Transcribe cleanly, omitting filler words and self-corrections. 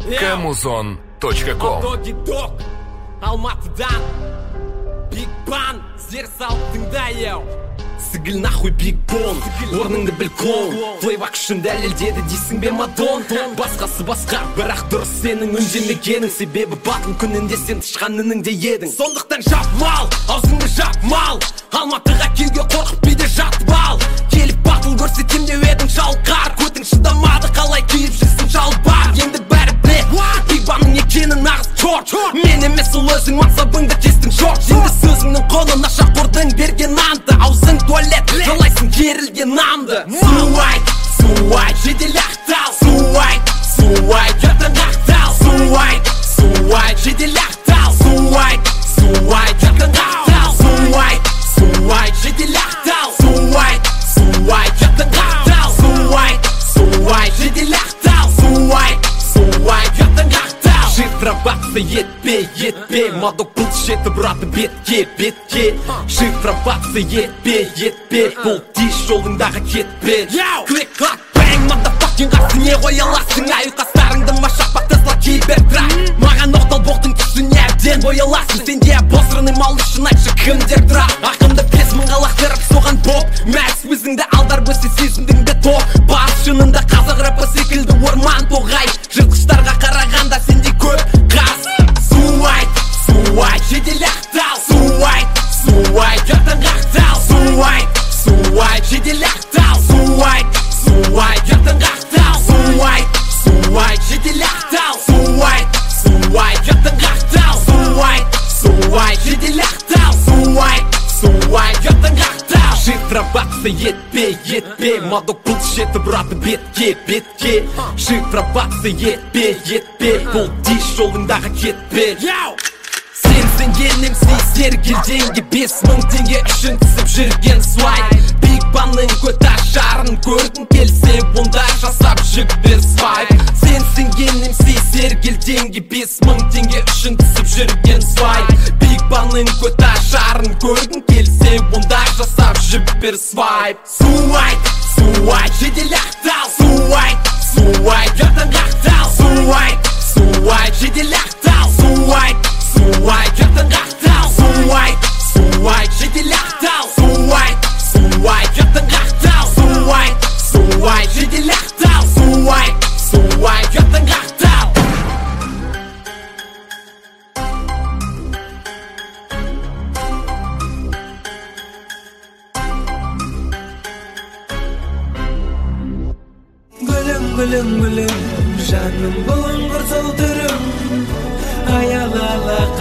Kamuzon.com. Алматыдан Big Bang зер салып тыңдай. Сігіл нахуй Big Bang, орныңды біл клоун. Плейбак үшін дәлелдеді дейсің бе Мадон. Басқасы басқа, бірақ дұрыс сенің үндемегенің. Себебі батыл күнінде сен тышқан ініңде едің. Сондықтан жап мал, аузыңды жап мал. Алматыға келге қорқып биде жатып ал. Келіп батыл көрсетем деп едің жалқар. Көтің шыдамады, қалай киіп жүрсің жалбар. Енді бәрі білет, Big Bang'ның екенін нағыз чорт. Мен емес ол өзің мансабыңды кестің жорт. Енді сөзіңнің қолы наша қордың берген анты. Аузың туалет, жалайсың керілген намды. Суайт, жедел ақтал. Суайт, ертаң ақтал. Суайт, жедел ақтал. Суайт, ертаң ақтал. Суайт, жедел ақтал. Суайт, ертаң ақтал. Суайт, жедел ақтал. Суайт, ертаң ақтал. Шифроваться етпе. Мадок бұл жеті бұрады бетке. Шифроваться етпе. Бұл тиіс жолыңдағы кетпе. Клик, клак, бэнг, маддафакин қасы не қой аласың. Аюқастарыңды машақпақ тесла кибертрак. Маған оқтал боқтың түсін әрден бой аласың. Сенде босырыны мал үшін айтшы кімдер тұрақ. Ақымды 5000 лақтырып соған боп. Мәс өзіңді алдар бөсе сезімдіңді тоқ. Бас шынында қазақ рэпі секілді орман тоғай. Жыртқыштарға қарағанда сенде көп қас. Суайт, жедел ақтал. Суайт, ертаң ақтал. Суайт, жедел ақтал. Суайт, ертаң ақтал. Суайт, жедел ақтал. Суайт, ертаң ақтал. Суайт, жедел ақтал. Суайт, ертаң ақтал. Шифроваться етпе. Мадок бұл жеті бұрады бетке. Шифроваться етпе. Бұл тиіс жолыңдағы кетпе. Сен емсей сергелденге 5000 теңге үшін түсіп жүрген свайп. Big Bang'ның көт ашарын көргің келсе, онда жасап жібер свайп. Сен емсей сергелденге 5000 теңге үшін түсіп жүрген свайп. Big Bang'ның көт ашарын көргің келсе, онда жасап жібер свайп. Суайт, жедел ақтал. Суайт, ертаң ақтал. Суайт, жедел ақтал. Суайт, ертаң ақтал. Суайт, жедел ақтал. Суайт, ертаң ақтал. Суайт, жедел ақтал. Суайт, ертаң ақтал. Gülüm, жаным бұлыңғыр сол түрім. Аялала